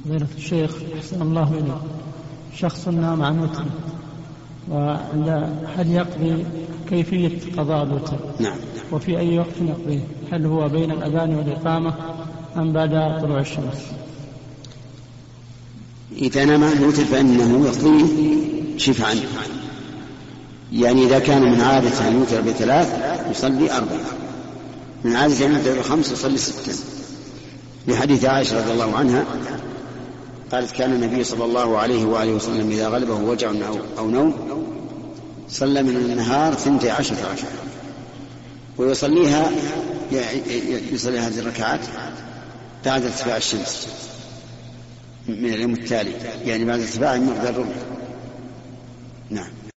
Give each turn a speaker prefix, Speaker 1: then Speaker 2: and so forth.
Speaker 1: فضيلة الشيخ أحسن الله إليك، شخص نام عن وتر هل يقضي كيفية قضاء الوتر؟
Speaker 2: نعم.
Speaker 1: وفي أي وقت يقضيه؟ هل هو بين الأذان والإقامة أم بعد طلوع الشمس؟
Speaker 2: إذا نام عن الوتر فإنه يقضيه شفعا، يعني إذا كان من عادة أن يوتر ب3 يصلي 4، من عادة أن يوتر ب5 يصلي 6، لحديث عائشة رضي الله عنها قالت كان النبي صلى الله عليه وآله وسلم إذا غلبه وجع أو نوم صلى من النهار 12 ركعة، ويصليها يصلي هذه الركعات بعد ارتفاع الشمس من اليوم التالي، يعني بعد ارتفاع مقدار الرمح.